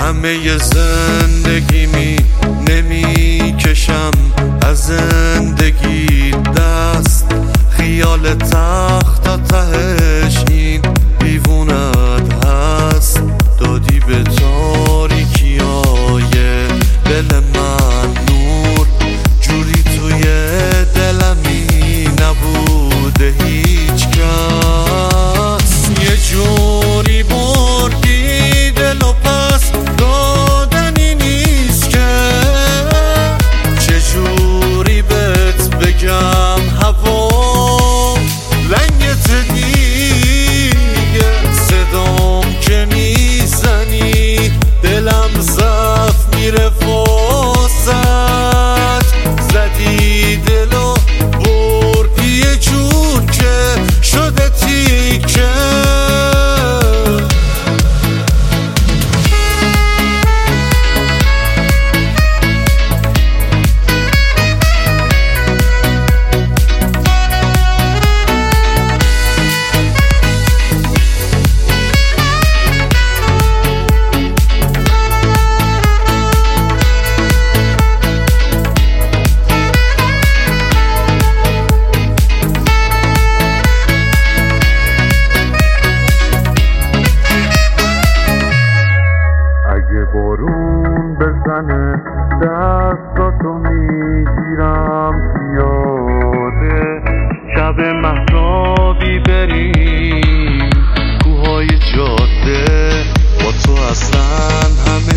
همه زندگیمی نمیکشم از زندگی دست، خیال تخت تا تهش این دیوونت هست. دادی به تاریکیای دل من نور، جوری توی دلمی نبوده هیچ کس. یه جوری بردی دل و پس دادنی نیست که، چجوری بهت بگم هوا لنگت دیگه، صدام که میزنی دلم ضعف میره واسد. زدی دل و بردی یه جور که شده تیکه. بارون بزنه دستاتو میگیرم پیاده، شب مهتابی بریم کوههای جاده، با تو اصلا همه